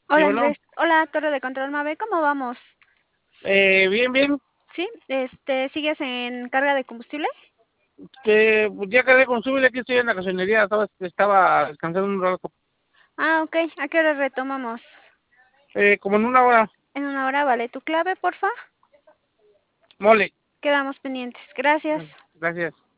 Sí, Hola bueno, Andrés, hola Torre de Control Mave, ¿cómo vamos? bien, bien, ¿Sí? ¿Sigues en carga de combustible? pues ya cargué con súbile, aquí estoy en la gasolinería, estaba descansando un rato, Ah, ok, ¿a qué hora retomamos? como en una hora, En una hora, vale, tu clave, porfa. mole, Quedamos pendientes, gracias. gracias.